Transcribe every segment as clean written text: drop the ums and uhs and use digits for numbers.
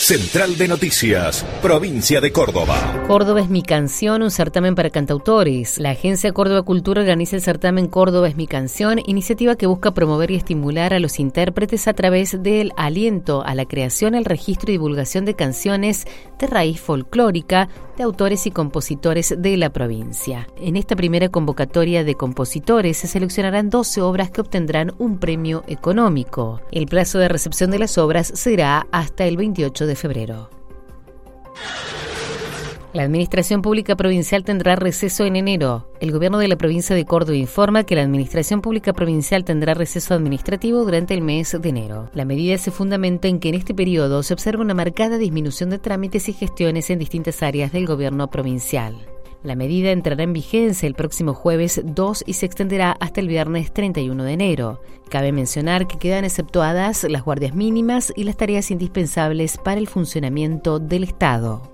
Central de Noticias, Provincia de Córdoba. Córdoba es mi canción, un certamen para cantautores. La Agencia Córdoba Cultura organiza el certamen Córdoba es mi canción, iniciativa que busca promover y estimular a los intérpretes a través del aliento a la creación, el registro y divulgación de canciones de raíz folclórica de autores y compositores de la provincia. En esta primera convocatoria de compositores se seleccionarán 12 obras que obtendrán un premio económico. El plazo de recepción de las obras será hasta el 28 de febrero. La Administración Pública Provincial tendrá receso en enero. El Gobierno de la provincia de Córdoba informa que la Administración Pública Provincial tendrá receso administrativo durante el mes de enero. La medida se fundamenta en que en este periodo se observa una marcada disminución de trámites y gestiones en distintas áreas del Gobierno provincial. La medida entrará en vigencia el próximo jueves 2 y se extenderá hasta el viernes 31 de enero. Cabe mencionar que quedan exceptuadas las guardias mínimas y las tareas indispensables para el funcionamiento del Estado.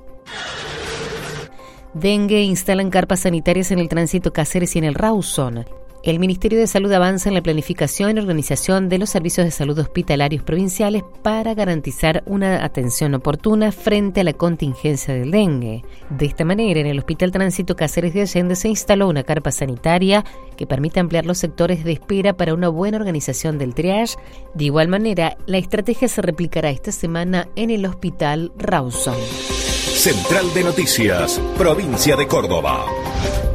Dengue, instalan carpas sanitarias en el tránsito Cáceres y en el Rawson. El Ministerio de Salud avanza en la planificación y organización de los servicios de salud hospitalarios provinciales para garantizar una atención oportuna frente a la contingencia del dengue. De esta manera, en el Hospital Tránsito Cáceres de Allende se instaló una carpa sanitaria que permite ampliar los sectores de espera para una buena organización del triage. De igual manera, la estrategia se replicará esta semana en el Hospital Rawson. Central de Noticias, Provincia de Córdoba.